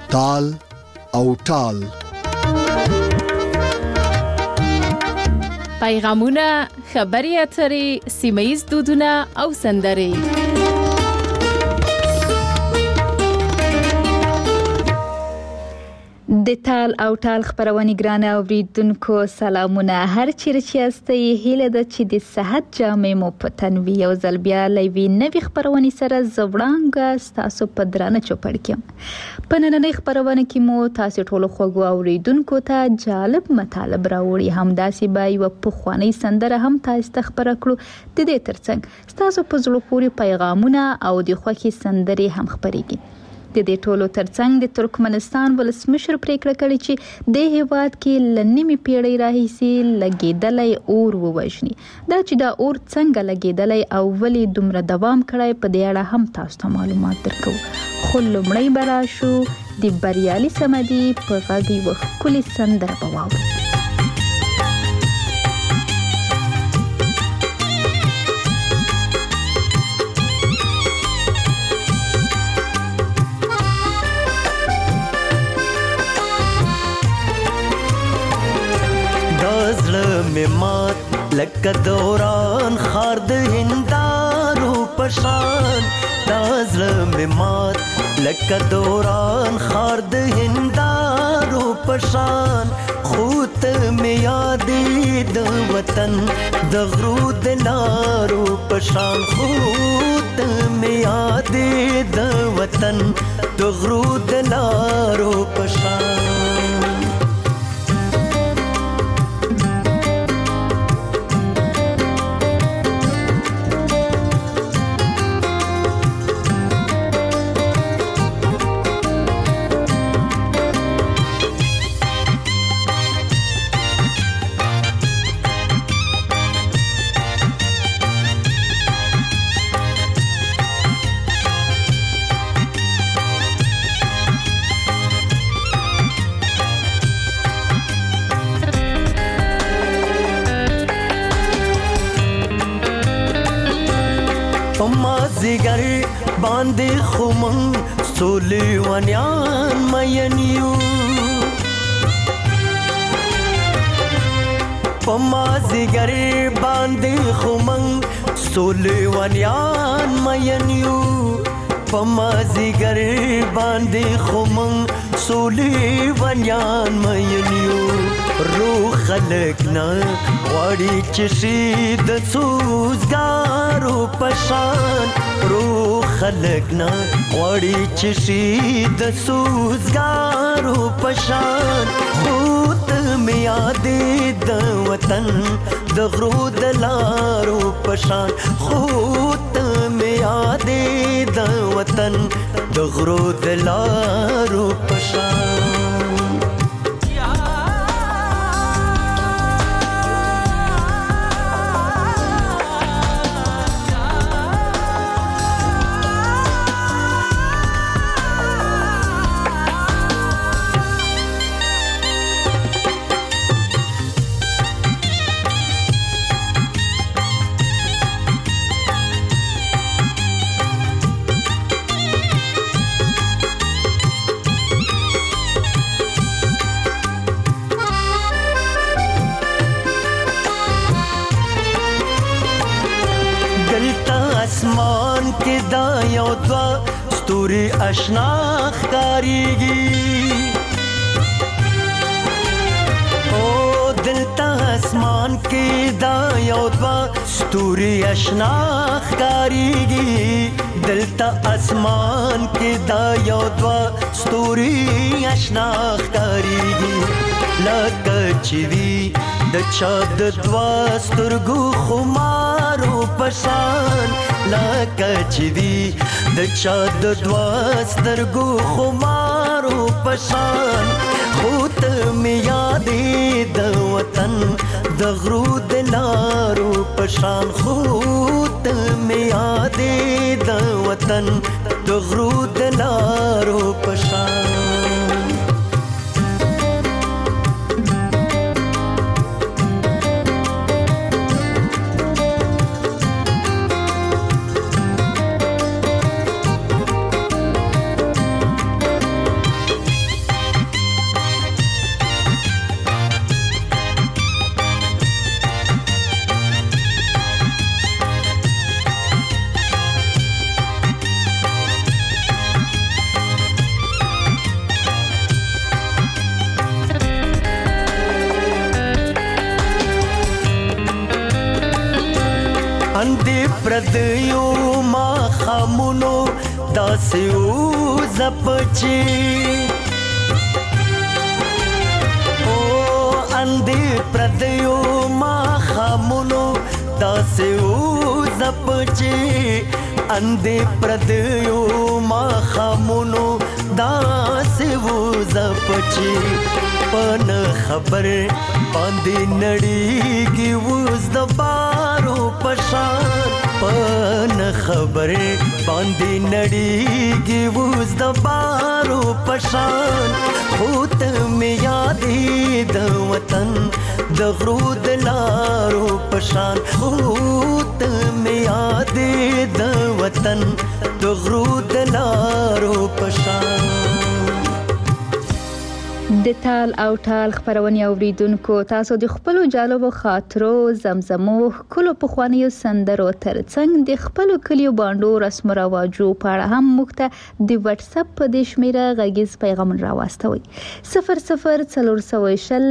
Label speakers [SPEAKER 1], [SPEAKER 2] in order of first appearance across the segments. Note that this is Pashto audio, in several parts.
[SPEAKER 1] تال او ټال.
[SPEAKER 2] پیغامونه، خبري اترې، سیمه‌ییز دودونه او سندرې.
[SPEAKER 3] د تال او ټال خبرونه ګرانه اوریدونکو سلامونه. هر چیرې چې یاستئ هیله ده چې د صحت جامې مو په تن وي. یو ځل بیا لوي نوې خبرونه سره زوړانګه تاسو په درانه چوپړ کې. په نننۍ خبرونه کې مو تاسو ټول خوږو اوریدونکو ته جالب مطالب راوړي. همداسې به یو پخوانی سندره هم تاسو ته خبره کړو. د دې ترڅنګ تاسو په زړه پورې پیغامونه او د خوښي سندرې هم خبرېږي. د دې ټولو ترڅنګ د ترکمنستان ولسمشر پریکړه کړې چې د هیواد کې لنیمه پیړۍ راهیسې لګیدلای اور ووژني. دا چې دا اور څنګه لګیدلای او ولې دومره دوام کړی په دې اړه هم تاسو ته معلومات درکو. خو لومړی براشو د بریالي سمدي په غږی وختکلي سندره بواو.
[SPEAKER 4] مات لکه دوران خار د هندارو پشان. دازله مات لکه دوران خار د هندارو پشان. خوت می یادې د وطن د غرو د لارو پشان. خوت می یادې د وطن د غرو د لارو پشان. مازیګر باندې خمن سولې ونیان مینیو. په مازیګر باندې خمن سولې ونیان مینیو. په مازیګر باندې خمن سولې ونیان مینیو. روح خلق نه غواړي چې شي د سوزګارو پشان. روح خلق نه غواړي چې شي د سوزګارو پشان. خود می یادې د وطن د غرو د لارو پشان. خود می یادې د وطن د غرو د لارو پشان. اسمان کې دا یو دوا ستوري آشنا ښکاریږي. او دلته اسمان کې دا یو دوا ستوري آشنا ښکاریږي. دلته اسمان کې دا یو دوا ستوري آشنا ښکاریږي. لکه چې وي د چا د دوا سترګو خمارو پشان. لکه چې وي د چا د دوا سترګو خمارو پشان. خود می یادې د وطن د غرو د لارو پشان. خود می یادې د وطن د غرو د لارو پشان. پردیو ما خامونو داسې وځپ چې اندې پردیو ما خامونو داسې وځپ چې اندې پردیو ما خامونو داسې وځپ چې پن خبر باندې نړیږي اوس د بارو پشان پن خبر باندې نړیږي اوس د بارو پشان خود مې یادې د وطن د غرو د لارو پشان خود مې یادې د وطن د غرو د لارو پشان.
[SPEAKER 3] د تال او ټال خبرونې اوریدونکو تاسو د خپل جالبو خاطرو زمزمو کلو پخوانیو سندرو ترڅنګ د خپل کلیو باندې رسم رواجو په اړه هم موږ ته د واتس اپ په د شمیره غږیز پیغام راواستوي 004020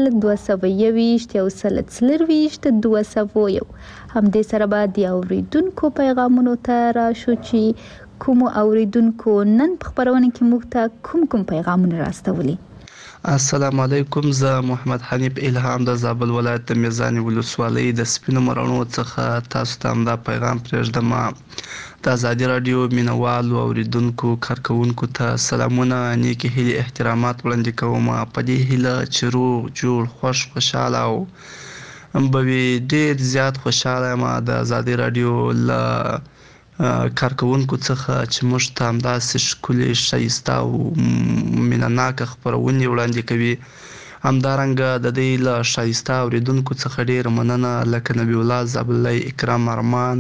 [SPEAKER 3] 222 هم دې سره به د اوریدونکو پیغامونو ته راشو چې کوم اوریدونکو نن په خبرونه کې موږ ته کوم پیغامونه راستولي.
[SPEAKER 5] السلام علیکم، زه محمد حنیف الهام د زابل ولایت د میزانی ولسوالۍ د سپینو مرانو څخه تاسو ته دا پیغام پرېږدم. د ازادي رادیو مینوالو اوریدونکو کارکونکو ته سلامونه، نیکې هیلې احترامات وړاندې کوم. په دې هیله چې روغ جوړ خوشاله او به ډیر زیات خوشاله یم د ازادي رادیو له کارکونکو څخه چې موږ ته همداسې ښکلې ښایسته او مینهناکه خپرونې وړاندې کوي. همدارنګه د دې له ښایسته اوریدونکو څخه ډیره مننه، لکه نبی الله زابلي، اکرام ارمان،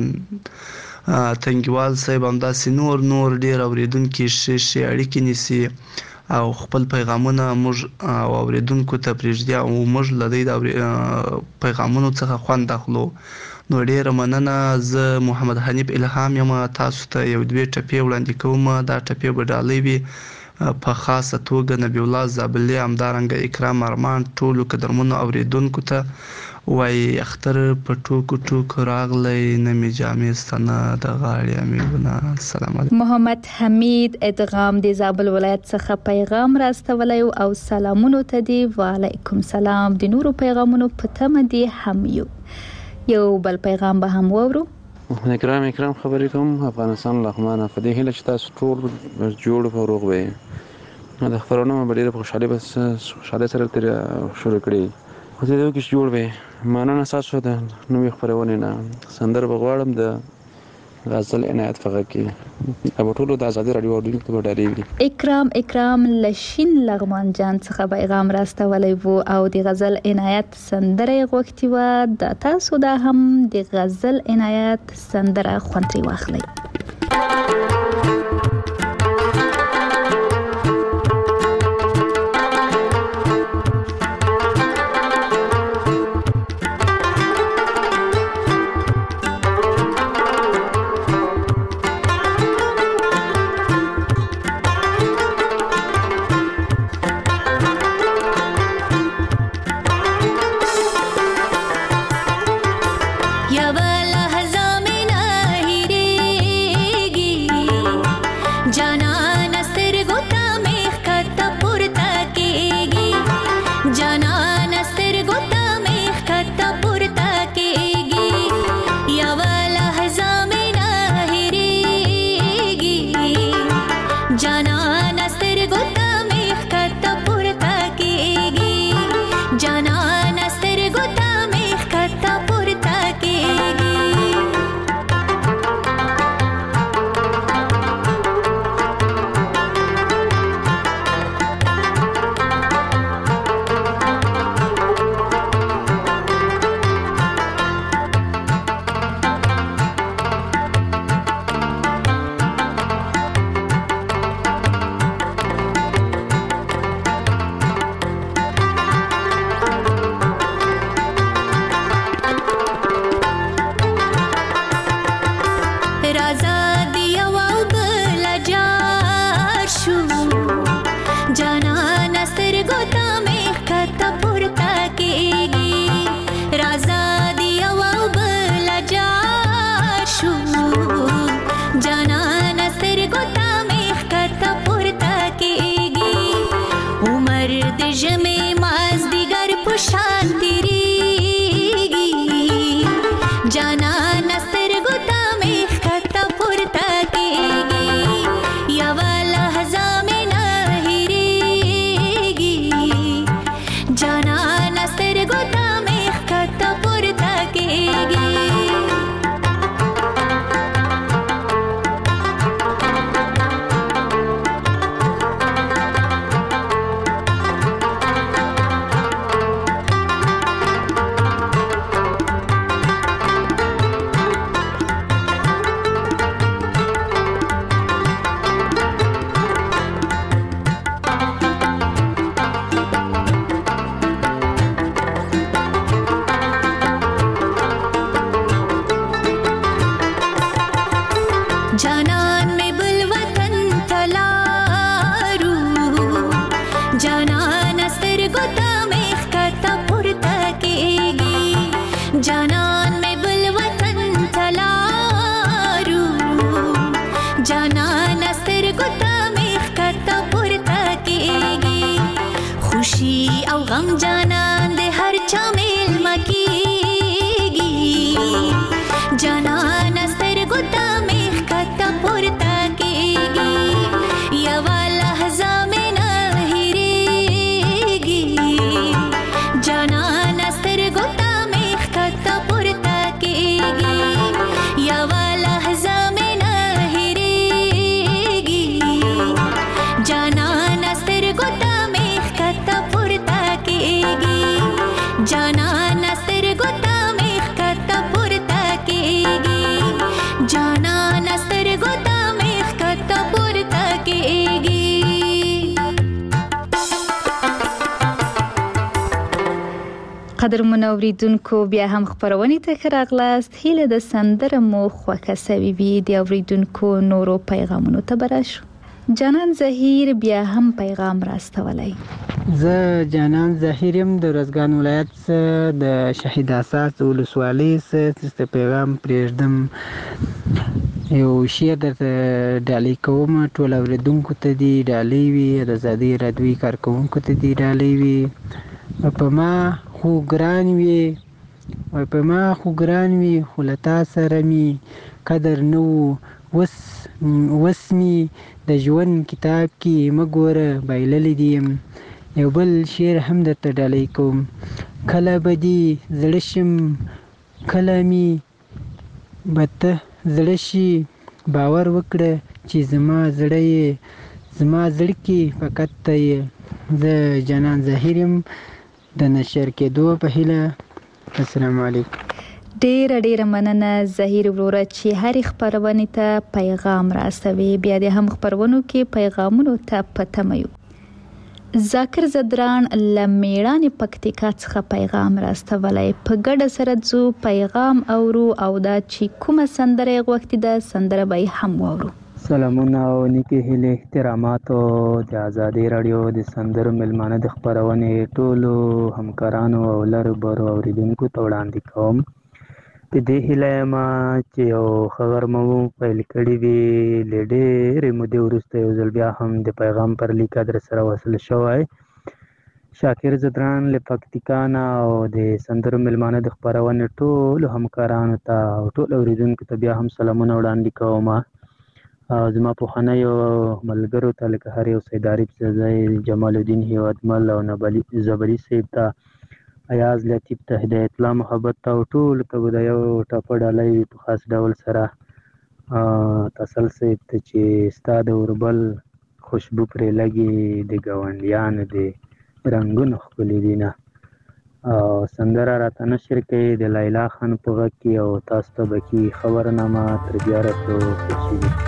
[SPEAKER 5] تنګیوال صاحب، همداسې نور ډیر اوریدونکي ښې اړیکې نیسي او خپل پیغامونه موږ اوریدونکو ته پرېږدي او موږ له دې پیغامونو څخه خوند اخلو. نو ډیره مننه. زه محمد حنیف الهام یم، تاسو ته یو دوه ټپې وړاندې کوم. دا ټپې به ډالۍ وي په خاصه توګه نبی الله زابلي، همدارنګه اکرام ارمان، ټولو قدرمنو اوریدونکو ته وایي اختر په ټوکو راغلی، نه مې جامې ستنه د غاړې امیونه. السلام علیکم.
[SPEAKER 3] محمد حمید ادغام د زابل ولایت څخه پیغام راستولی او سلامونو ته دی. وعلیکم سلام. د نورو پیغامونو په تمه دی هم یو بل پیغام به هم وورو.
[SPEAKER 6] اکرام خبرې کوم. افغانستان لغمانه په دې هیله چې تاسو ټول جوړ او روغ وئ. د خبرونو په ډیره خوشاله سره شروع کړی خو دې کې جوړ وئ. مننه تاسو ته. نو خبرونه نه سندر بغواړم د غزل عنایت فقط کې ابو ټولو د ازادي رادیو اورېدونکو ته ډالۍ وي.
[SPEAKER 3] اکرام لشین لغمان جان څخه پیغام راستولی وو او د غزل عنایت سندره غوښتي و. د تاسو دا هم د غزل عنایت سندره خوندري واخلئ.
[SPEAKER 7] या वाला हज़ाम ना हिरेगी سترګو ته مې ښکته پورته کېږي خوشي او غم جانان د هر چا میلمه کېږي جانان سترګو ته مې ښکته پورته کېږي یوه لحظه مې نه هېرېږي جانان سترګو ته مې ښکته پورته کېږي یوه لحظه مې نه هېرېږي جانان سترګو ته مې ښکته پورته کېږي جانان سترګو ته مې ښکته پورته کېږي جانان سترګو ته مې ښکته پورته کېږي
[SPEAKER 3] قدرمنو اوریدونکو بیا هم خبرونې ته ښه راغلاست. هیله د سندره مو خوښه سوې وي. د اوریدونکو نورو پیغامونو ته به راشو. جانان زهیر بیا هم پیغام راستولی.
[SPEAKER 8] زه جانان زهیر یم د ارزګان ولایت څخه د شهید اساس ولسوالۍ څخه پیغام پرېږدم. یو شعر درته ډالۍ کوم. ټول اوریدونکو ته دې ډالۍ وي، د ازادۍ راډیوي کارکوونکو ته دې ډالۍ وي. په ما خو ګران وي، په ما خو ګران وي، خو له تا سره مې قدر نه و. اوس مې د ژوند کتاب کې مه ګوره بایللی دې یم. یو بل شعر هم درته ډالۍ کوم. کله به دې زړه شم، کله مې به ته زړه شي، باور وکړه چې زما زړه یې، زما زړه کې فقط ته یې. زه جانان زهیر یم د نشر کېدو په هیله. السلام علیکم.
[SPEAKER 3] ډیره مننه زهیر وروره چې هرې خپرونې ته پیغام راستوي. بیا دې هم خپرونو کې پیغامونو ته په تمه یو. ذاکر زدران له میړانې پکتیکا څخه پیغام راستولی. په ګډه سره ځو پیغام اورو او دا چې کومه سندره یې غوښتې ده سندره به یې هم واورو.
[SPEAKER 9] سلامونه او نیکې هیلې احتراماتو د ازادۍ راډیو د سندرو میلمانه د خپرونې ټولو همکارانو او لرو برو اوریدونکو ته وړاندې کوم. په دې هیله یم چې یو خبر مو پیل کړی وي. له ډېرې مودې وروسته یو ځل بیا هم د پیغام پر لیک در سره وصل شوی. شاکر زدران له پکتیکا نه او د سندرو میلمانه د خپرونې ټولو همکارانو ته او ټولو اوریدونکو ته بیا هم سلامونه وړاندې کوم. زما پخوانیو ملګرو ته لکه هر یو سید عارف زئی، جمال الدین هیوادمل او زبري صاحب ته، ایاز لطیف ته، هدایت الله محبت ته او ټولو ته به د یو ټاپه ډالۍ وي په خاص ډول سره. تسل صاحب ته چې ستا د اوربل خوشبو پرې لګي د ګاونډیانو د رنګونو ښکلي دینه. سندره راته نشر کوي د لیلا خان په غږ کې او تاسو ته به کې خبرنامه تر بیا رسو خوشي وي.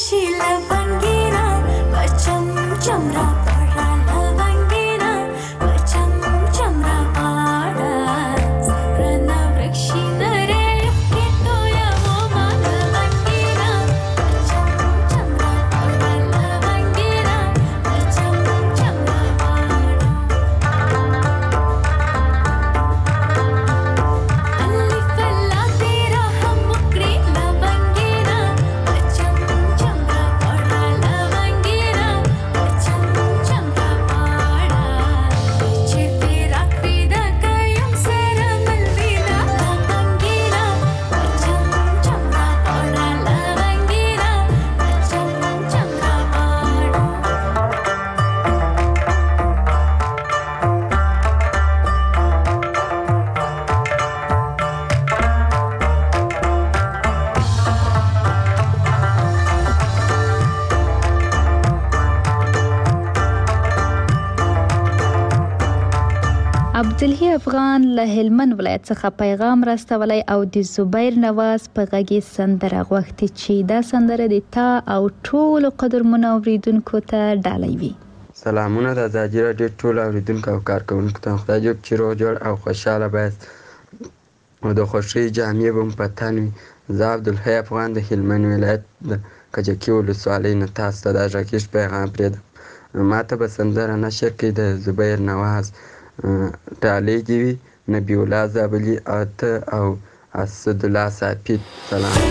[SPEAKER 3] عبدالهی افغان له هلمند ولایت څخه پیغام راستولی او د زبیر نواز په غږی سندره غوښتي چې دا سندره د تا او ټولو قدرمنو اوریدونکو ته ډالۍ وي.
[SPEAKER 10] سلامونه د ازادي راډیو ټولو اوریدونکو او کارکوونکو ته. خدای جوړ چې روغ جوړ او خوشحاله باید او د خوښۍ جامې به مو په تن وي. زه عبدالهی افغان د هلمند ولایت د کجکي ولسوالۍ نه تاسو ته دا غږیز پیغام پرېږدم. ما ته به سندره نشر کړي د زبیر نواز ډالۍ دې وي. نبی الله زابلي او اسدالله ساپید. سلام.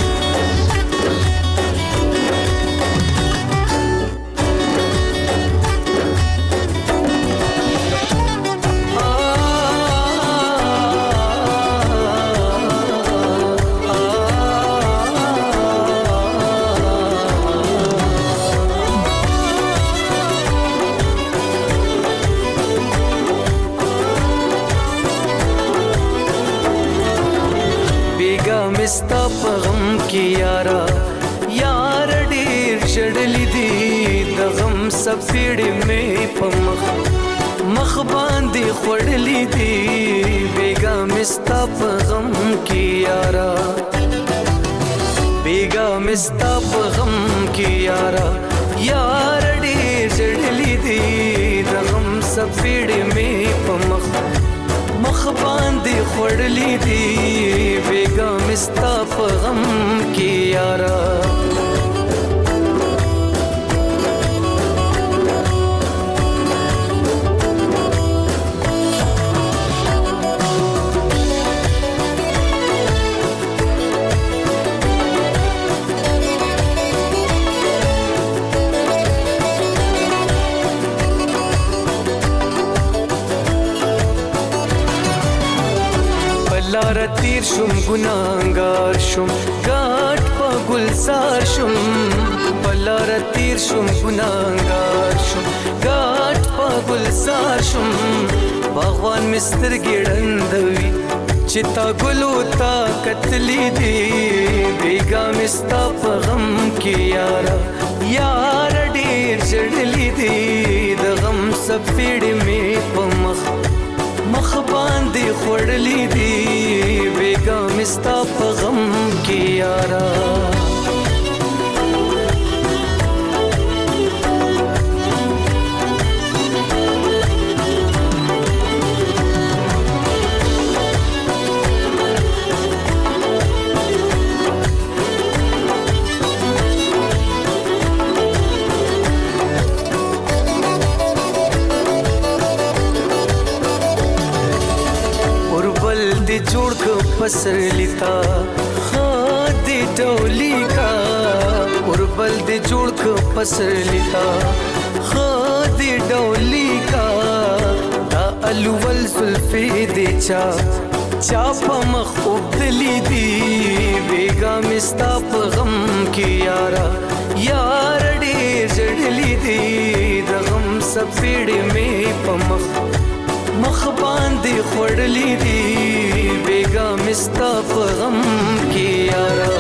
[SPEAKER 4] ستا په غم کې یارا یار ډېر شړلې دي د غم سپېړې مې په مخ باندې خوړلې دي بیګا مې ستا په غم کې یارا بیګا مې ستا په غم کې یارا یار ډېر شړلې دي د غم سپېړې مې په مخ باندې خوړلې دي بیګا مې ستا په غم کې یارا لاره تیر شم ګناهګار شم ګاټ په ګلزار شم په لاره تیر شم ګناهګار شم ګاټ په ګلزار شم باغوان مې سترګې ړندوي چې تا ګلو تا کتلې دي بیګا مې ستا په غم کې یارا یار ډېر ژړلې دي د غم سپېړې مې په مخ باندې خوړلې دي بیګا مې ستا په غم کې یارا جوړ کو پسر لیتا خادي ډولي کا اوربل دې جوړ کو پسر لیتا خادي ډولي کا دا الول زلفي دې چا په مخ وبدلې دي بیګا مې ستا په غم کې یارا یار ډېر ژړلې دي د غم سپېړې مې په مخ باندې خوړلې دي بیګا مې ستا په غم کې یارا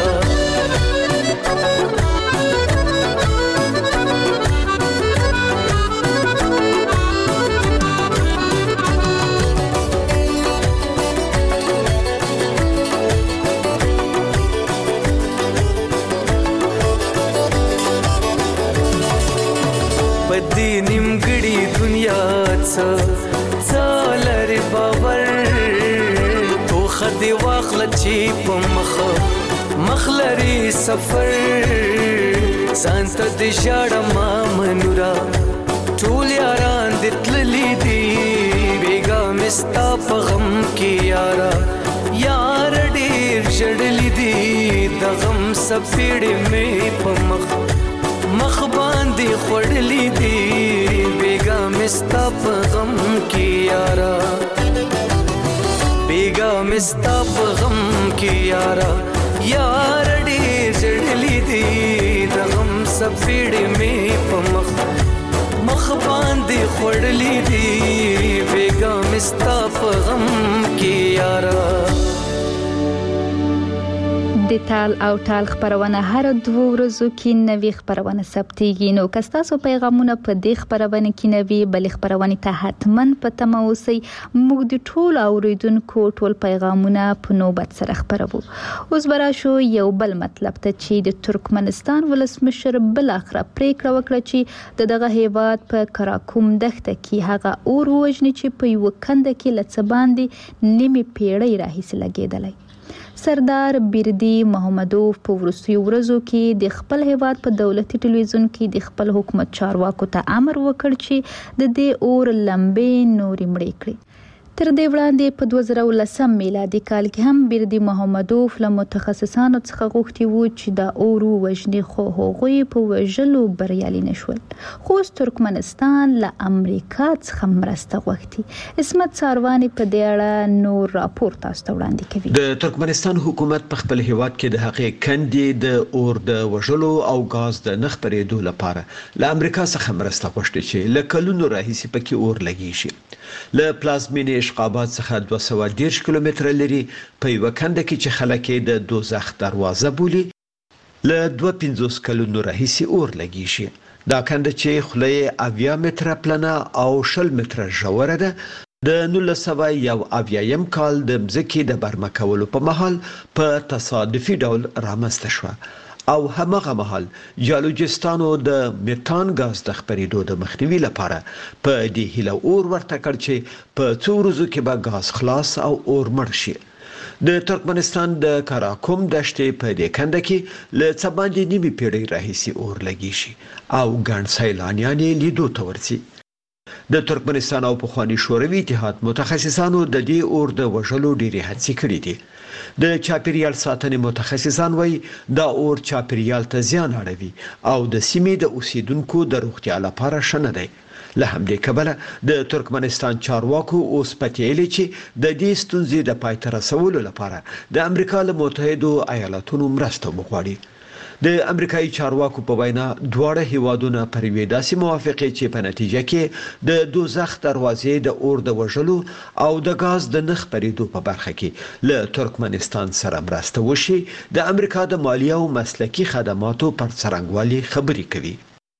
[SPEAKER 4] دې نیمګړي دنیا څه لري باور توخه دې واخله چې په مخ لري سفر ځان ته دې ژاړه ما منوره ټول یاران دې تللي دي بېګا مې ستا په غم کې یاره یار ډېر ژړلي دي د غم څپېړې مې په مخ باندې خوړلي دي بېګا مې ستا په غم کې یاره بېګا مې ستا په غم کې یاره یار ډېر ژړلي دي د غم څپېړې مې په مخ باندې خوړلي دي بېګا مې ستا په غم کې یاره.
[SPEAKER 3] د تال او ټال خبرونه هر 2 ورځو کې نوې خبرونه ثبتېږي. نو که ستاسو پیغامونه په دې خبرونه کې نوې بلې خبرونه ته حتما په تمه اوسئ. موږ د ټول اوریدونکو ټول پیغامونه په نوبت سره خبرو. اوس به راشو یو بل مطلب ته چې د ترکمنستان ولسمشر بل اخره پریکړه وکړه چې دغه هیواد په کراکوم دښته کې هغه اور وژني چې په یو کنده کې لڅ باندې نیمه پیړۍ راهیسې لګیدلی. سردار بیردی محمدوف په وروستیو ورځو کې د خپل هیواد په دولتي ټلویزیون کې د خپل حکومت چارواکو ته امر وکړ چې د دې اور لمبې نورې مړې کړي. تر دې وړاندې په 2010 میلادي کال کې هم بیردی محمدوف له متخصصانو څخه غوښتي وو چې دا اور وژني خو هغوی په وژلو بریالي نشول. خو ترکمنستان له امریکا څخه مرسته غوښتي. اسمت ساروانی په دې اړه نور راپور تاسو ته وړاندې کوي.
[SPEAKER 11] د ترکمنستان حکومت په خپل هیواد کې د هغې کندې د اور د وژلو او غاز د نه خپرېدو لپاره له امریکا څخه مرسته غوښتي چې له کلونو راهیسې پکې اور لګیږي. له پلازمینې اشقابات څخه 210 کیلومتره لري په یو کنده کې چې خلک د دوزخ دروازه بولي له 250 کلونو راهیسې اور لګیږي. دا کنده چې خله 80 متره پلنه او 60 متره ژوره ده د 1971 کال د مځکې د برمه کولو په مهال په تصادفي ډول رامنځته شوه او همغه مهال جیولوجستانو د میتان غاز د خپرېدو د مخنیوي لپاره په دې هیله اور ورته کړ چې په څو ورځو کې به غاز خلاص او اور مړ شي. د ترکمنستان د کراکوم دښتې په دې کنده کې له څه باندې نیمه پیړۍ راهیسې اور لګیږي او ګڼ سیلانیان یې لیدو ته ورځي. د ترکمنستان او پخوانی شوروي اتحاد متخصصانو د دې اور د وژلو ډېرې هڅې کړې دي. د چاپیریال ساتنې متخصصان وایي دا اور چاپیریال ته زیان اړوي او د سیمې د اوسیدونکو د روغتیا لپاره ښه نه دی. له همدې کبله د ترکمنستان چارواکو اوس پتیلي چې د دې ستونزې د پای ته رسولو لپاره د امریکا له متحدو ایالاتونو مرسته وغواړي. د امریکایي چارواکو په وینا دواړه هیوادونه پر یوې داسې موافقې چې په نتیجه کې د دوزخ دروازې د اور د وژلو او د غاز د نه خپرېدو په برخه کې له ترکمنستان سره مرسته وشي د امریکا د مالیه او مسلکي خدماتو پر څرنګوالي خبرې کوي.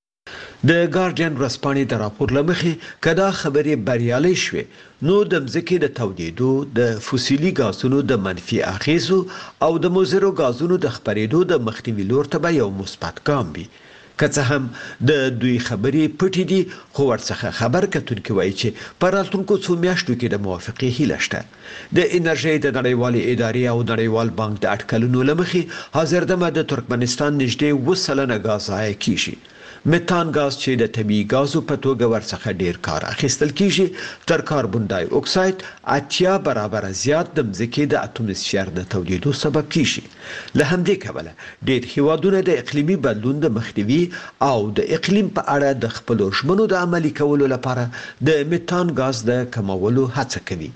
[SPEAKER 11] د ګارډین ورځپاڼې د راپور له مخې که دا خبرې بریالۍ شوې نو د مځکې د تودېدو د فوسیلي غازونو د منفي اغیزو او د مضرو غازونو د خپرېدو د مخنیوي لور ته به یو مثبت ګام وي. که څه هم د دوی خبرې پټې دي خو ورڅخه خبر کتونکي وایي چې په راتلونکو څو میاشتو کې د موافقې هیله شته. د انرژۍ د نړیوالې ادارې او نړیوال بانک د اټکلونو له مخې حاضردمه د ترکمنستان نږدې 20% غاز ضایع کیږي. میتان غاز چې د طبیعي غازو په توګه ورڅخه ډیر کار اخیستل کیږي تر کاربن ډای اکساید 80 برابر زیات د مځکې د اتموسفیر د تودېدو سبب کیږي. له همدې کبله ډیر هیوادونه د اقلیمي بدلون د مخنیوي او د اقلیم په اړه د خپل ژمنو د عملي کولو لپاره د میتان غاز د کمولو هڅه کوي.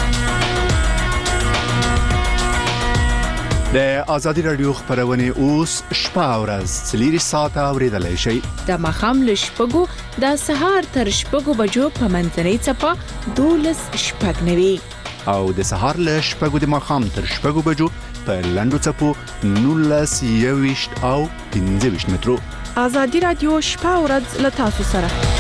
[SPEAKER 1] د آزادی رادیو خبرونه اوس شپه او ورځ 4 ساعته اوریدلای شئ.
[SPEAKER 2] د ماښام ل شپږو د سهار تر شپږو بجو په منځنۍ څپه 12:09
[SPEAKER 1] او د سهار ل شپږو د ماښام تر شپږو بجو په لنډو څپو 19 او 15 مترو.
[SPEAKER 2] آزادی رادیو شپه او ورځ ل تاسو سره.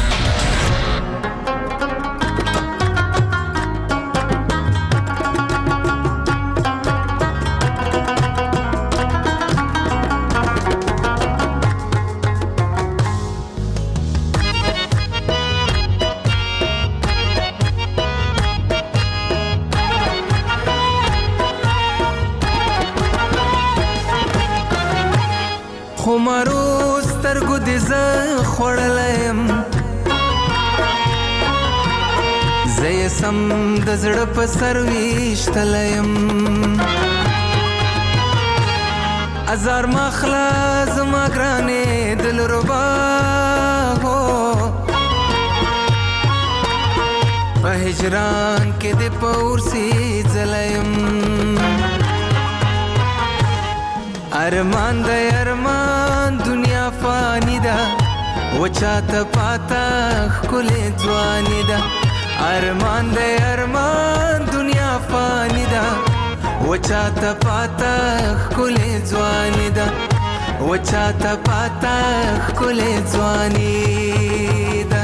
[SPEAKER 4] خمارو سترګو دې زه خوړلیم زه یې سم د زړه په سر ویشتلیم ازار مخلا زما ګرانې دلربا هو په هجران کې دې په اورسي ځلیم ارمان د ارمان دنیا فانی ده وچاته پاتا ښکلې ځواني ده ارمان د ارمان دنیا فانی ده وچاته پاتا ښکلې ځواني ده وچاته پاتا ښکلې ځواني ده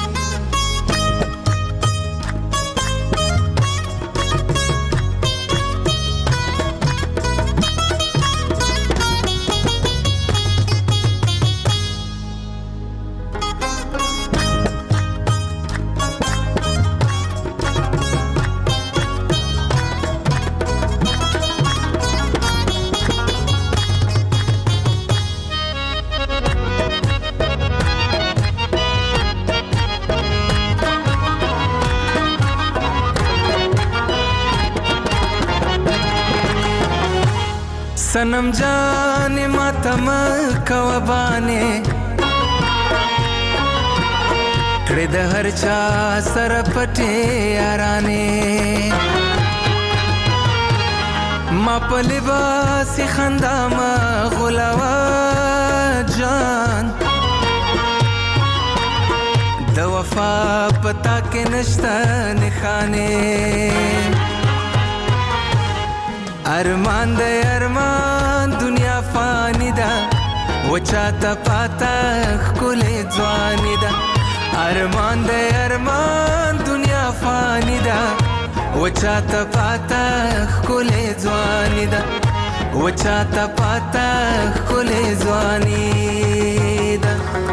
[SPEAKER 4] सनम जाने मातम कवबाने कड़े द हर चा सर पटे याराने मा पलिबासी खंदा मा गुलावा जान द वफा पता के नश्ता निखाने ارمان د ارمان دنیا فانی ده وچاته پاتا ښکلې ځواني ده ارمان د ارمان دنیا فانی ده وچاته پاتا ښکلې ځواني ده وچاته پاتا ښکلې ځواني ده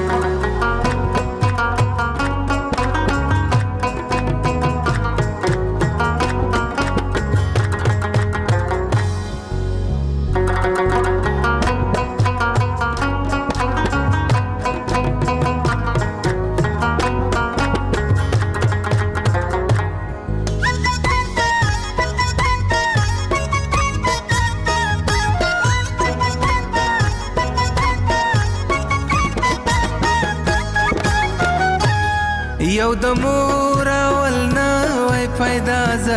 [SPEAKER 4] یو د مور اول نه وای پیدا زه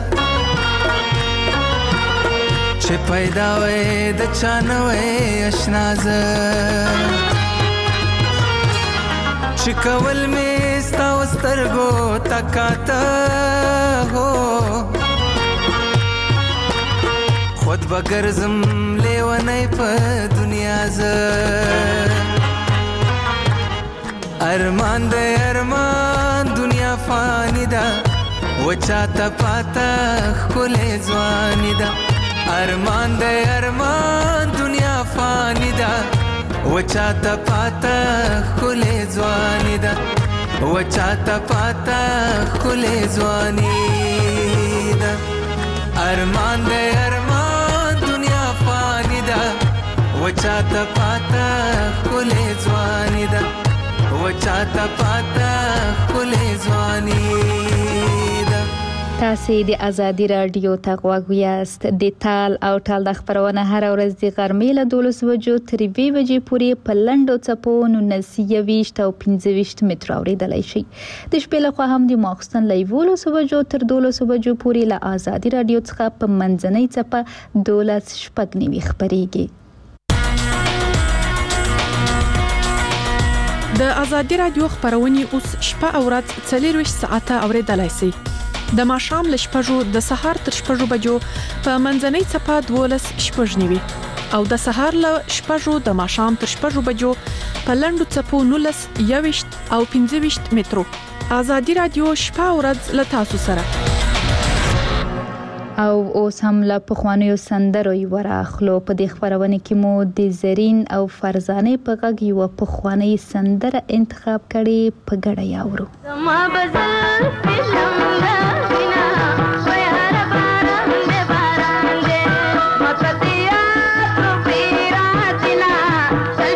[SPEAKER 4] چې پیدا وای د چا نه وای اشنا زه چې کول مې ستا و سترګو تکاته هو خود به ګرځم لیونی په دنیا زه ارمان د ارمان دنیا فانی ده وچاته پاتا ښکلې ځواني ده ارمان د ارمان دنیا فانی ده وچاته پاتا ښکلې ځواني ده وچاته پاتا ښکلې ځواني ده ارمان د ارمان دنیا فانی ده وچاته پاتا ښکلې ځواني ده وچاته پاتا ښکلې ځواني ده
[SPEAKER 3] تاسې د ازادي راډیو ته غوږ یاست د تال او ټال د خبرونه هر ورځ د غرمې له 12 بجو تر 2 بجې پورې په لنډو څپو 19 او 25 مترو اورېدلی شي د شپې لخوا هم د ماخستن له 11 بجو تر 12 بجو پورې له ازادي راډیو څخه په منځنۍ څپه 12 شپږ خبرېږي
[SPEAKER 2] د ازادي رادیو خبرونه اوس شپه او ورځ 24 ساعته اوریدلای شئ د ماښام ل شپږو د سهار تر شپږو بجو په منځنۍ څپه 12 شپږ او د سهار ل شپږو د ماښام تر شپږو بجو په لنډو څپو 19 او 25 مترو ازادي رادیو شپه او ورځ ل تاسو سره
[SPEAKER 3] او اوس هم له پخوانیو سندرو یو راخلو په دې خبرونه کې مو د زرین او فرزانه په غږ یو پخوانی سندره انتخاب کړي په ګډه یاورو
[SPEAKER 12] زما بزل فلم لا بنا ويهر باران دې باران دې مپتیا تو پیراتنا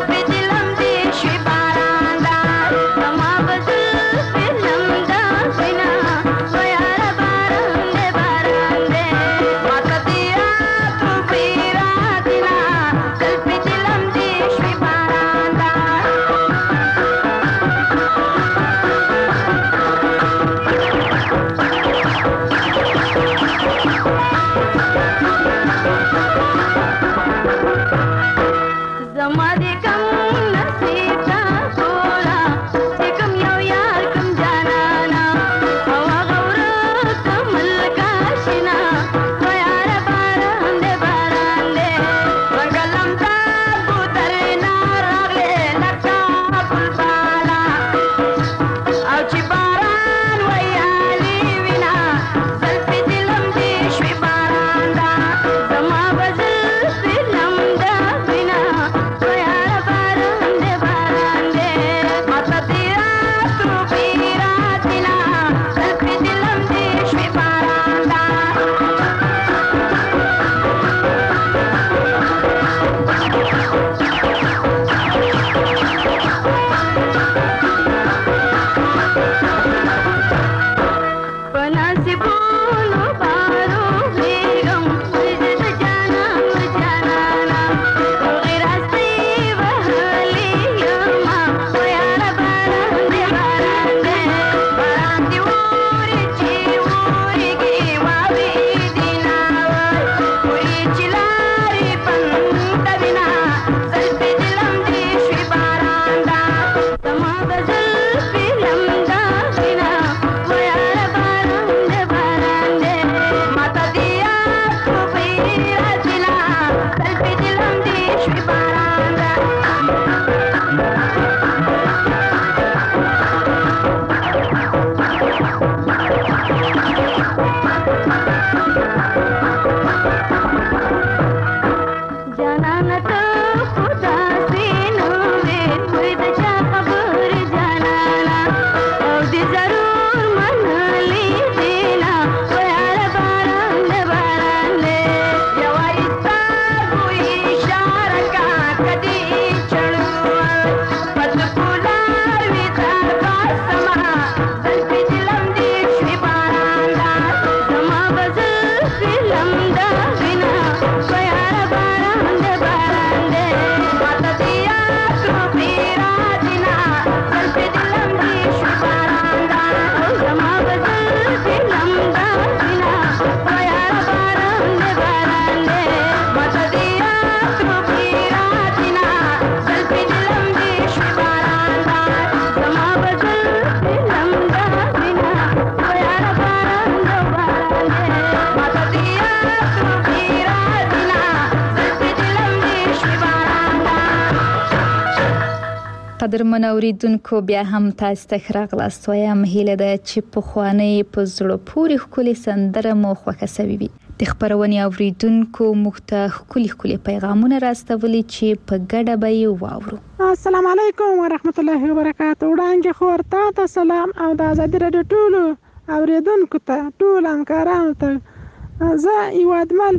[SPEAKER 3] قدرمن اوریدونکو بیا هم تاسو ته ښه راغلاست وایم. هیله ده چې پخوانۍ په زړه پورې ښکلې سندره مو خوښه سوې وي. د خپرونې اوریدونکو موږ ته ښکلي پیغامونه راستولي چې په ګډه به یې واورو.
[SPEAKER 13] السلام علیکم ورحمت الله وبرکاته. وړاندې خور ته سلام او د ازادي رادیو ټولو اوریدونکو ته ټول همکارانو ته. زه یوادمل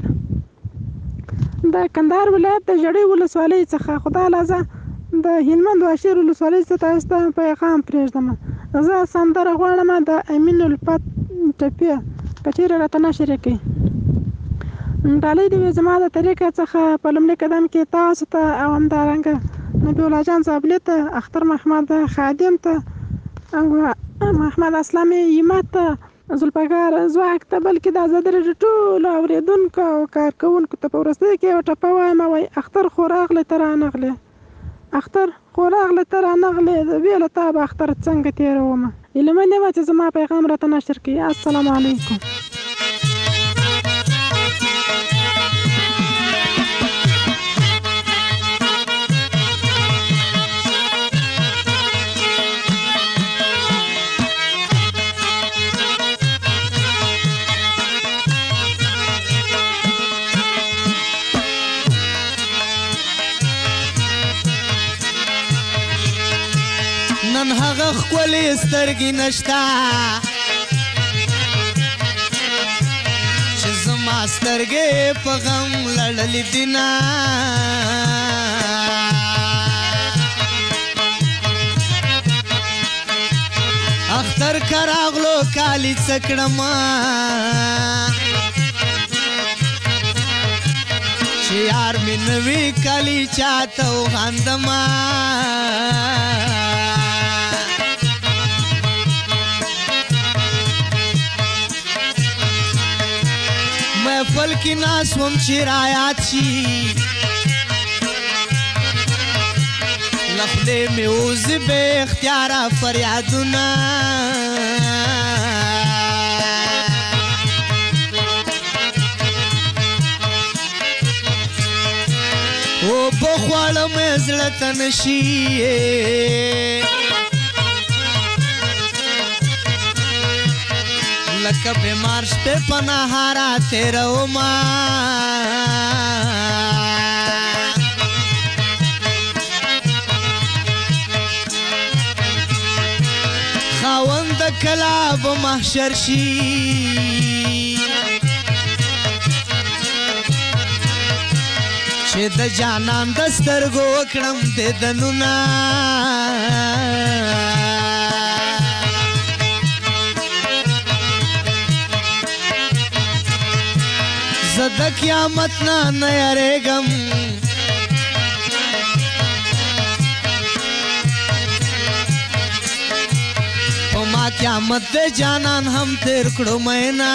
[SPEAKER 13] د کندهار ولایت د ژړۍ ولسوالۍ څخه خدای لازه د هلمند واشیر ولسوالۍ څخه تاسو ته پیغام پرېږدم. زه سندره غواړم د امین الفت ټپې که چیرې راته نشر کړي. ډالۍ دې وي زما د طریقه څخه په لومړي قدم کې تاسو ته او همدارنګه نبی الله جان زابلي ته، اختر محمد خادم ته او محمد اسلامي همت ته، ذوالفقار ځواک ته، بلکې د ازادي رادیو ټولو اورېدونکو او کارکوونکو ته په وروستۍ کې یوه ټپه وایم. وایي اختر خو راغلی ته رانغلی، اختر خو راغلی ته رانغلی، د بې له تا به اختر څنګه تېرومه. هیلهمن یم چې زما پیغام راته نشر کړي. السلام علیکم.
[SPEAKER 4] نن هغه ښکلې سترګې نشته چې زما سترګې په غم لړلې دینه. اختر که راغلو کالي څه کړمه چې یار مې نه وي کالي چاته وخاندمه. محفل کې ناست وم چې رایاد شي، له خولې مې وځي بې اختیاره فریادونه. اوبه خواړه مې زړه ته نه شي، لکه بیمار شپې په نهاره تېرومه. خاوند د کلا به محشر شي، چې د جانان د سترګو وکړم دیدنونه. زه د قیامت نه یریږم، په ما قیامت د جانان هم تیر کړو مینا.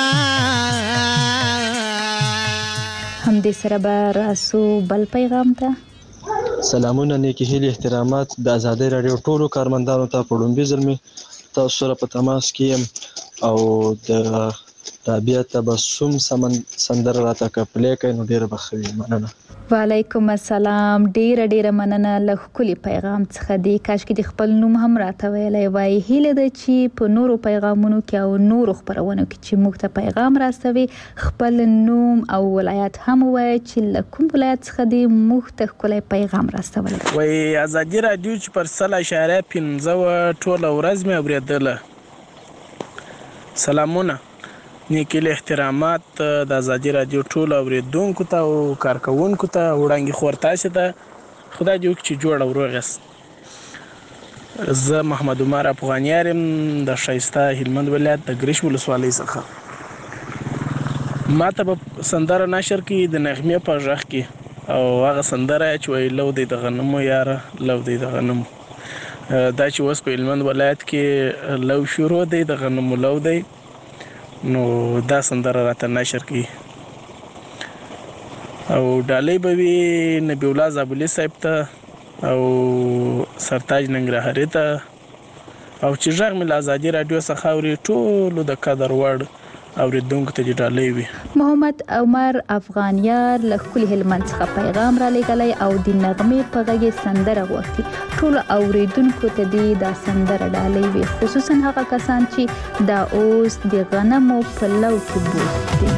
[SPEAKER 3] همدې سره به راسو بل پیغام ته.
[SPEAKER 14] سلامونه، نیکی هیلې، احترامات د ازادي رادیو ټولو کارمندانو ته. په لومړي ځل مې تاسو سره په تماس کې یم او د رابعه تبسم سندره راته که پلی کړئ نو ډېره به ښه وي. مننه.
[SPEAKER 3] وعلیکم السلام. ډیره مننه له ښکلي پیغام څخه. دی کاشکې د خپل نوم هم راته ویلی وای. هیله ده چې په نورو پیغامونو کې او نورو خپرونو کې چې موږ ته پیغام راستوي خپل نوم او ولایت هم ووایي چې له کوم ولایت څخه دی موږ ته ښکلی پیغام راستولی.
[SPEAKER 15] وای ازادي رادیو چې پر 100.15 ټوله ورځ مې اورېدله. سلامونه، نیکی احترامات د ازادي رادیو ټولو اوریدونکو ته او کارکوونکو ته. وړاندې خور تاسو ته خدای دې وکړي چې جوړ او روغ یاست. زه محمد عمر افغانیار یم د ښایسته هلمند ولایت د ګرش ولسوالۍ څخه. ما ته به سندره نشر کړي د نغمې په غږ کې، او هغه سندره چې وایي لو دی د غنمو یاره لو دی د غنمو. دا چې اوس په هلمند ولایت کې لو شروع دی د غنمو لو دی، نو دا سندره راته نشر کړي. او ډالۍ به وي نبی الله زابلي صاحب ته او سرتاج ننګرهاري ته، او چې غږ مې له ازادي رادیو څخه اوري ټولو د قدر وړ اوریدونکو ته ډالۍ وي.
[SPEAKER 3] محمد عمر افغانیار له ښکلي هلمند څخه پیغام را لېږلی او د نغمې په غږ یې سندره غوښتي. ټولو اوریدونکو ته دې دا سندره ډالۍ وي، خصوصا هغه کسان چې دا اوس د غنمو په لو کې بوخت دي.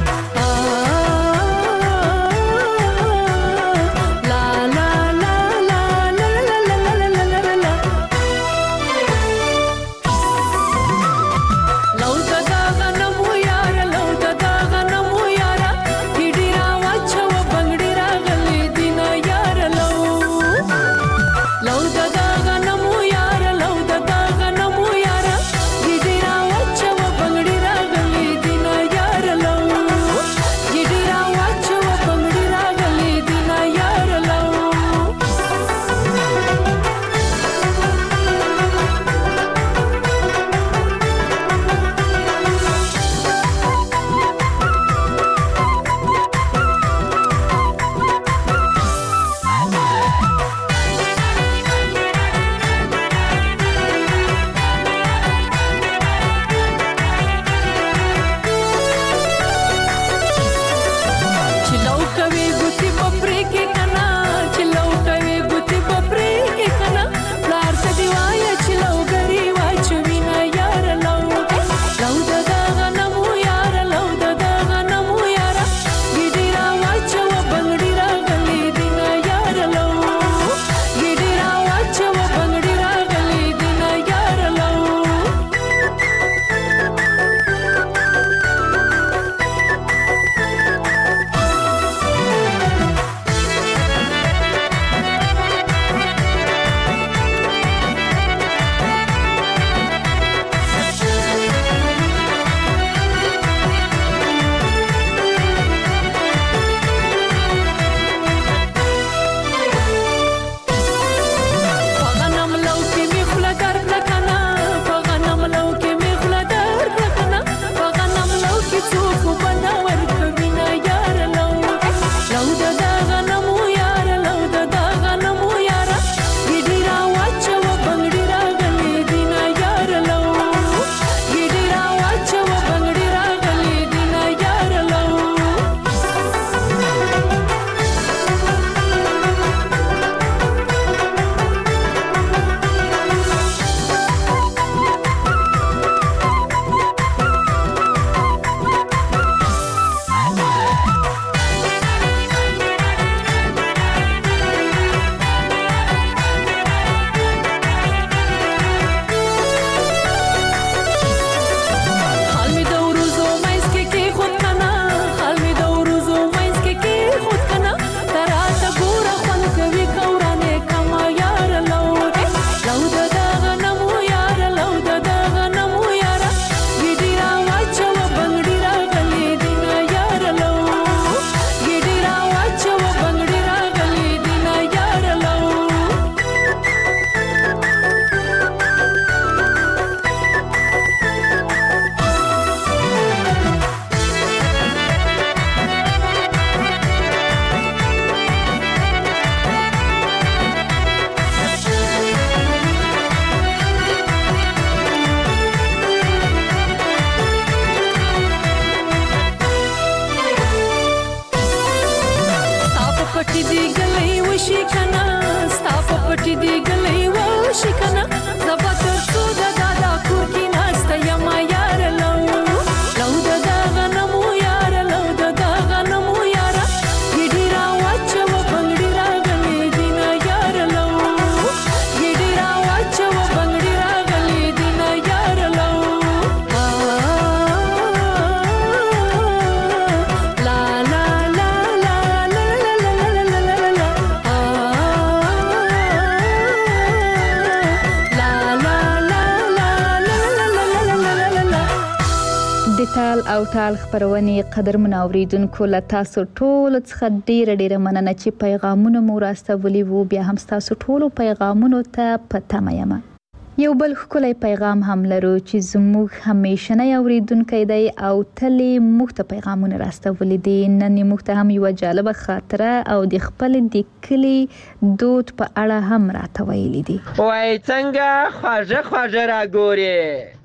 [SPEAKER 3] او ټال خبرونه قدرمن اوریدونکو له تاسو ټول څخه ډیره مننه چې پیغامونه مو راستولي وو. بیا هم تاسو ټول پیغامونو ته پته یم. یو بل ښکلی پیغام هم لرو چې زموږ همیشنی اوریدونکی دی او تل موږ ته پیغامونه راستولي دي. نن موږ ته هم یو جالبه خاطره او د خپل د کلی دود په اړه هم راته ویلي دي.
[SPEAKER 16] وای څنګه خواږه را ګوري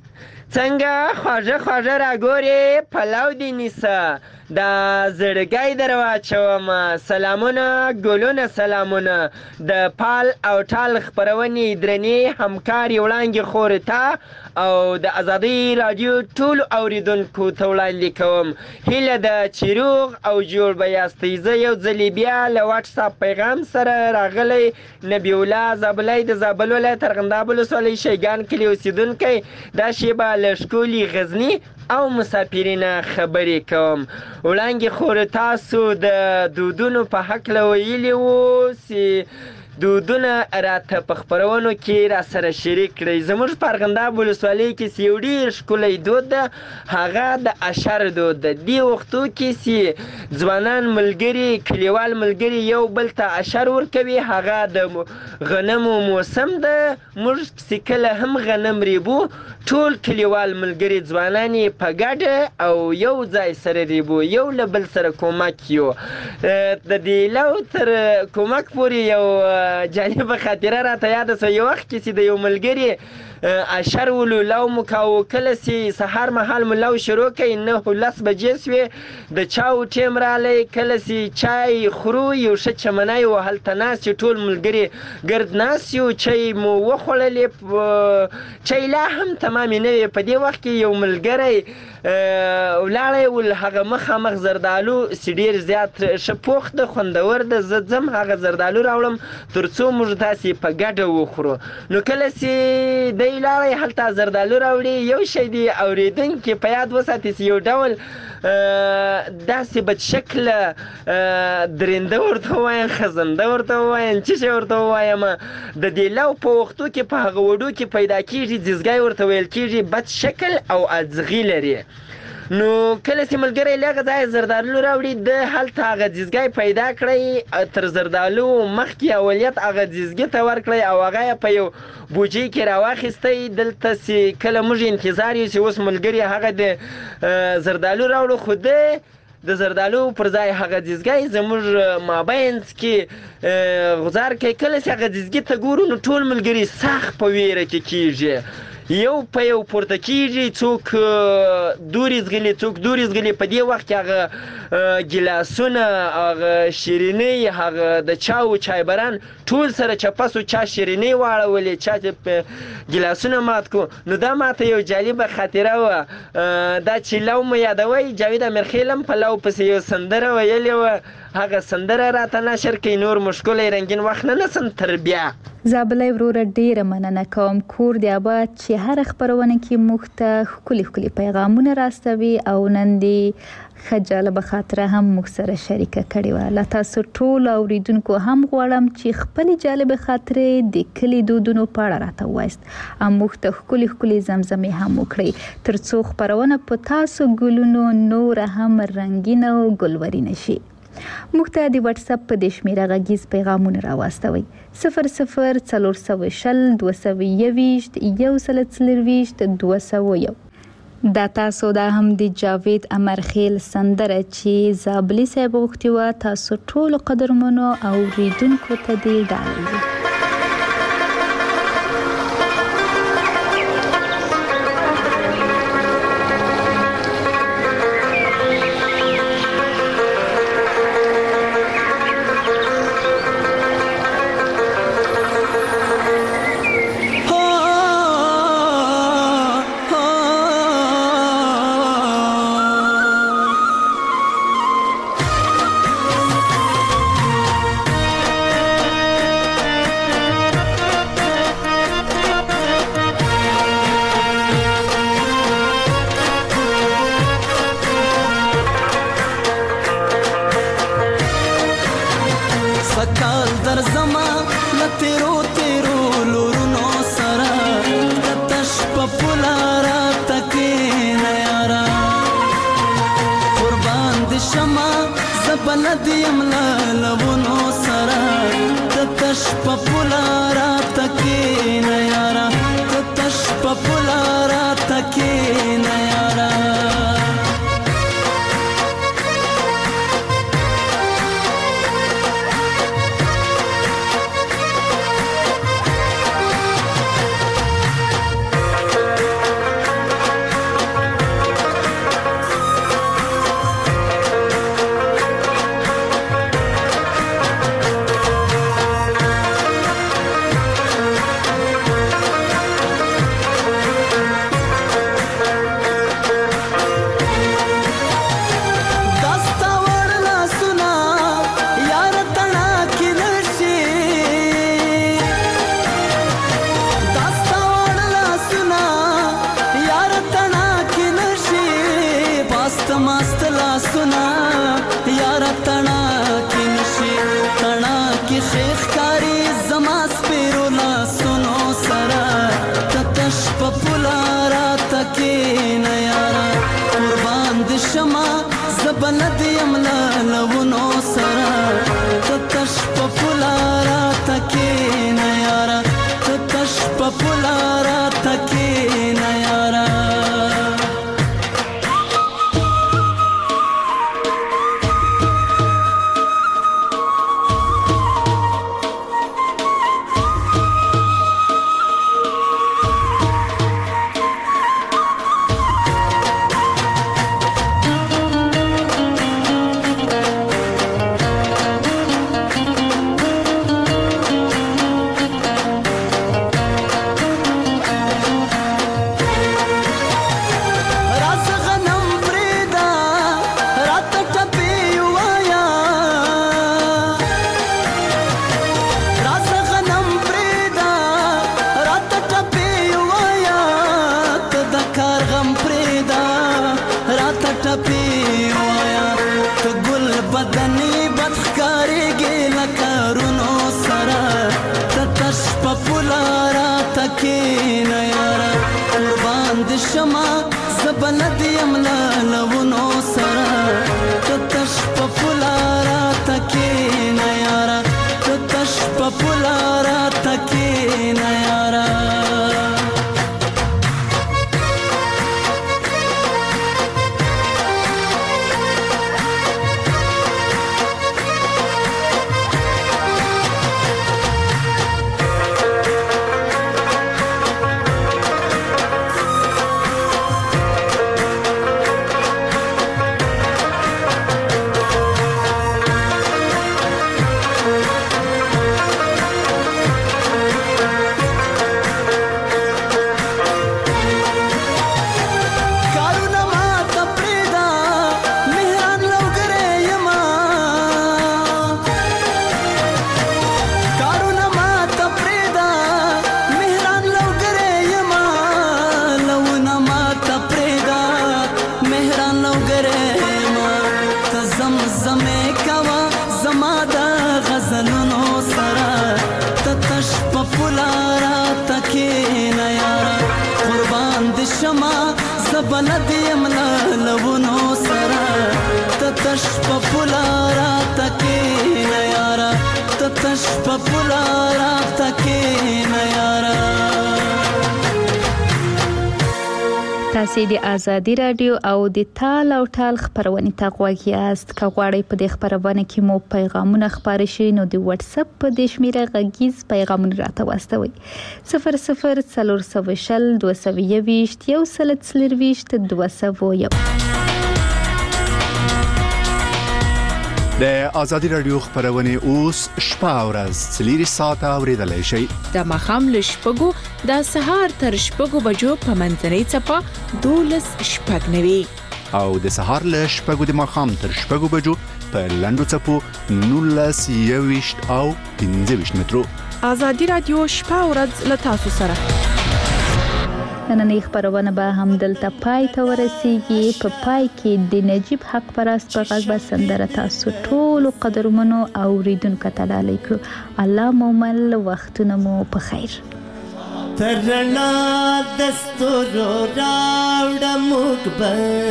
[SPEAKER 16] څنګه خواږه خواږه راګورې پلو دې نیسه دا زړګی در واچومه سلامونه ګلونه سلامونه د پال او ټال خپرونې درنې همکارې وړانګې خورې ته او د ازادۍ راډیو ټولو اوریدونکو ته وړاندې کوم هیله ده چې روغ او جوړ به یاستئ زه یو ځلې بیا له واټساپ پیغام سره راغلی نبی الله زابلی د زابل ولایت ارغنداب ولسوالۍ شیګان کلي اوسېدونکی دا شیبه له ښکلي غزني او مسافرینه خبرې کوم وړاندې خور تاسو د دودونو په هکله ویلي وو چې دودونه راته په خپرونو کې را سره شریک کړئ زموږ په ارغنداب ولسوالۍ کې یو ډېر ښکلی دود ده هغه د اشر دود ده دې وختو کې چې ځوانان ملګري کلیوال ملګري یو بل ته اشر ورکوي هغه د غنمو موسم ده موږ چې کله هم غنم ریبو ټول کلیوال ملګري ځوانان یې په ګډه او یو ځای سره ریبو یو له بل سره کومک یو د دې لو تر کومک پورې یو جالبه خاطره راته یاده سوه یو وخت کې چې د یو ملګري اشر ولو لو مو کاوه کله چې سهار مهال مو لو شروع کړئ 9-10 بجې سوې د چاو ټیم رالی کله چې چای خورو یو ښه چمنی و هلته ناست یو ټول ملګري ګرد ناست یو چای مو وخوړلې چای لا هم تمامې نه وې په دې وخت کې یو ملګری ولاړی ول هغه مخامخ زردالو چې ډېر زیات ښه پوخ ده خوندور ده زه ځم هغه زردالو راوړم تر څو موږ داسې په ګډه وخورو نو کله چې دی لاړی هلته زردالو راوړي یو شی دی اورېدونکي په یاد وساتي چې یو ډول داسې بدشکله درنده ورته ووایم خزنده ورته ووایم څه شی ورته ووایم د دې لو په وختو کې په هغه وډو کې پیدا کېږي ځیزګی ورته ویل کېږي بد شکل او اځغي لري نو کله چې ملګری له هغه ځایه زردالو راوړي د هلته هغه ځیزګی پیدا کړی تر زردالو مخکې اولیت هغه ځیزګي ته ورکړی او هغه یې په یو بوجۍ کې راواخیستی دلته چې کله موږ انتظار یو چې اوس ملګري هغه د زردالو راوړو خو د زردالو پر ځای هغه ځیزګی زموږ مابینځ کې غوزار کوي کله چې هغه ځیزګي ته ګورو نو ټول ملګري سخت په ویره کې کېږي یو په یو پورته کېږي څوک دورې زغلي څوک دورې زغلي په دې وخت کې هغه ګیلاسونه هغه شیرینۍ هغه د چاو چایبران ټول سره چپس و چا شیرینۍ واړولې چا ګیلاسونه مات کو نو دا ماته یو جالبه خاطره وه دا چې لو مو یادوئ جاوید امیرخیل هم په لو پسې یو سندره ویلې وه هغه سندره راته نشر کوي نور مو ښکلی رنګین وخت نه نسم تر بیا
[SPEAKER 3] زابلی وروره ډیره مننه کوم کور دی آباد چې هر خبرونه کې موږ ته ښکلي ښکلي پیغامونه راستوي او نن دې ښه جالبه خاطره هم موږ سره شریکه کړې وه له تاسو ټولو اوریدونکو هم غواړم چې خپلې جالبې خاطرې د کلي دودونو په اړه راته ووایاست او موږ ته ښکلي ښکلي زمزمې هم وکړئ تر څو خپرونه په تاسو ګلونو نوره هم رنګینه او ګلورینه شي موږ ته د واتس اپ په دې شمیره غږیز پیغامونه راواستوئ 004022211201 دا تاسو دا هم د جاوید امرخیل سندره چې زابلی صاحب غوښتې وه تاسو ټولو قدرمنو اوریدونکو ته دې ډالۍ
[SPEAKER 17] پلارا تکینا یارا قربان د شما زبلد یملا لونو سرا تش په پلارا تکینا یارا تش په پلارا تکینا یارا بلد یملا لونو سرا تش په پلارا تکینا یارا تش په پلارا تکینا یارا
[SPEAKER 3] تاسو د ازادي رادیو او د تال او ټال خبرونه تاغوږ یاست که غواړئ په دې خبرونه کې مو پیغامونه خبرې شي نو د واتس اپ په د شمیره غږیز پیغامونه راته واستوي 00402021
[SPEAKER 1] د ازادي رادیو خبرونه اوس شپه او ورځ 4 ساعته اوریدلای شئ
[SPEAKER 2] د مخام له شپږو د سهار تر شپږو بجو په منځنۍ چپه 12 شپږ نوي
[SPEAKER 1] او د سهار له شپږو د مخام تر شپږو بجو په لندو چپو 19 او 15 مترو
[SPEAKER 2] ازادي رادیو شپه او ورځ له تاسو سره
[SPEAKER 3] نننۍ خبرونه به هم دلته پای ته ورسیږي په پای کې د نجیب حق پرست په غږ به سندره تاسو ټول قدرمنو اوریدونکو ته ډالۍ کړو الله مومل وختونه مو په خیر
[SPEAKER 17] ترنا دستورو راوړ مقبه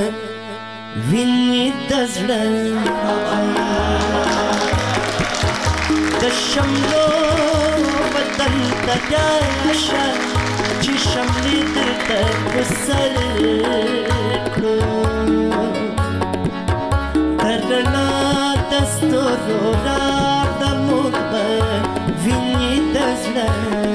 [SPEAKER 17] ویني دزړه د شملو بدن تجاشه چې شملې درته وسر کړو ترنا دستورو راوړ مقبه ویني دزړه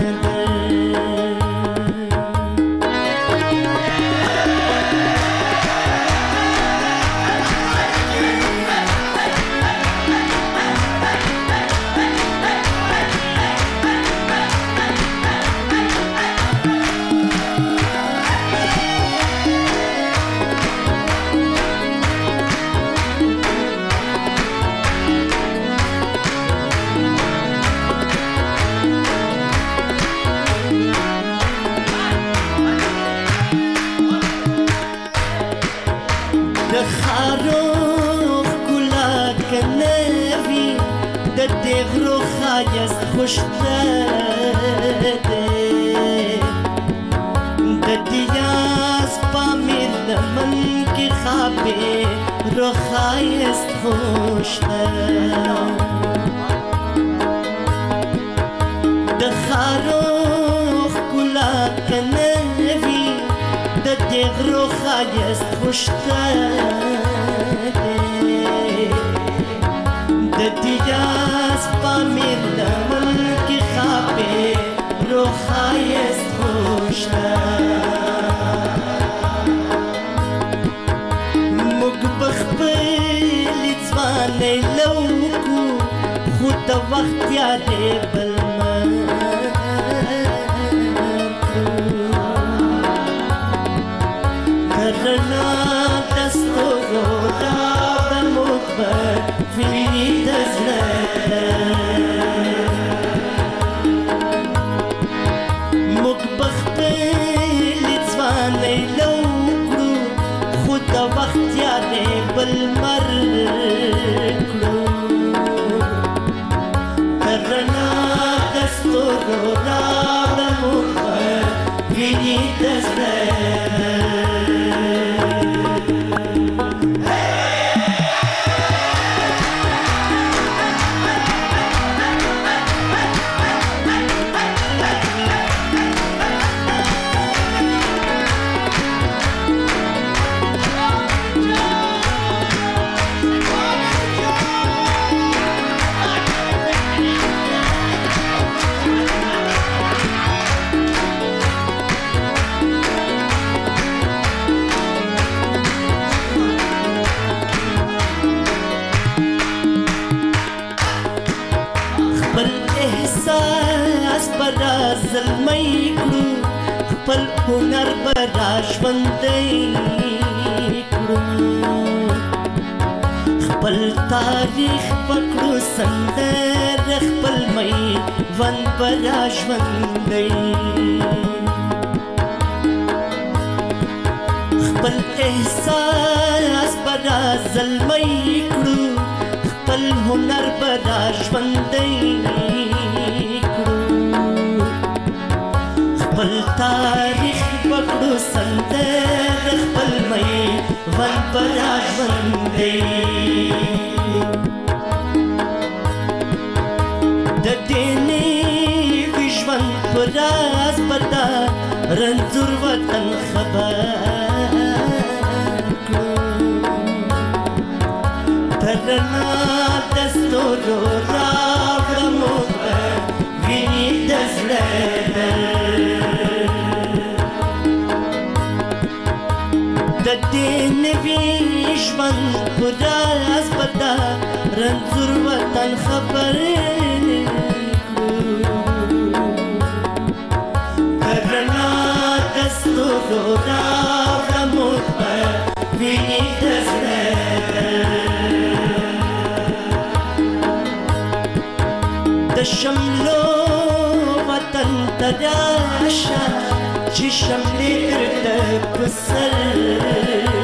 [SPEAKER 17] خوشته د دیاس پامیر من کی خابه روخایست خوشته د خاروخ کلا کنوی د دغرو خایست خوشته د دیاس پامیر من کی خابه روخایست خوشته لوکو خود وقت یاده بلمن کرنا دستو رو دابن مقبر فیلی دزنه مقبخت لیتوانه لوکو خود وقت یاده بلمر کرنا دستو رو دابن ویني د زړه زلمی کړو خپل هنر به را ژوندی کړو خپل تاریخ به کړو سندره خپل میوند به را ژوندی خپل احساس به را زلمی کړو خپل هنر به را ژوندی خپل تاریخ پکړو سندره خپل میوند به را ژوندی د دې نوي ژوند په راز به دا رنځور وطن خبر کړو د رڼا د ستورو راوړه موږ به ویني د زړه د دې نوي ژوند په راز به دا رنځور وطن خبر کړو د رڼا د ستورو راوړه موږ به ویني د زړه د شملو وطن ته راشه چې شملې درته په سر